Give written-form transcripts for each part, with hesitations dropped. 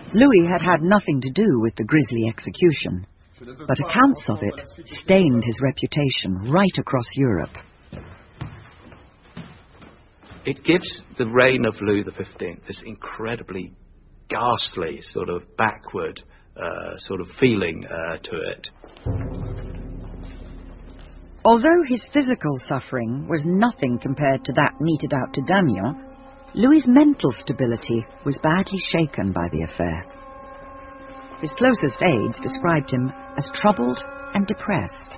Louis had had nothing to do with the grisly execution, but accounts of it stained his reputation right across Europe. It gives the reign of Louis XV this incredibly ghastly, sort of backward sort of feeling to it. Although his physical suffering was nothing compared to that meted out to Damiens, Louis's mental stability was badly shaken by the affair. His closest aides described him as troubled and depressed.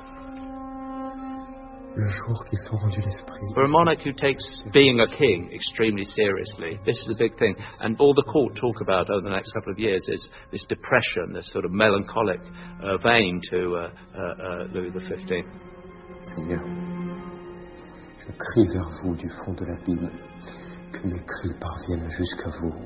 For a monarch who takes being a king extremely seriously, this is a big thing. And all the court talk about over the next couple of years is this depression, this sort of melancholic vein to Louis XV. Seigneur, je crie vers vous du fond de l'abîme, que mes cris parviennent jusqu'à vous.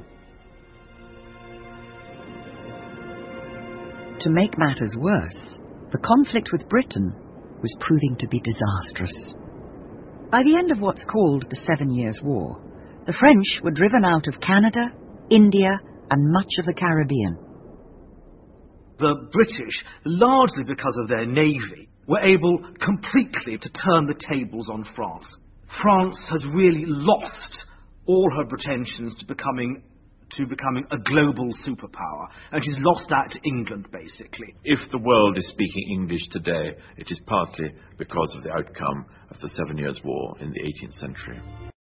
To make matters worse, the conflict with Britain was proving to be disastrous. By the end of what's called the 7 Years' War, the French were driven out of Canada, India, and much of the Caribbean. The British, largely because of their navy, were able completely to turn the tables on France. France has really lost all her pretensions to becoming a global superpower, and she's lost that to England, basically. If the world is speaking English today, it is partly because of the outcome of the 7 Years' War in the 18th century.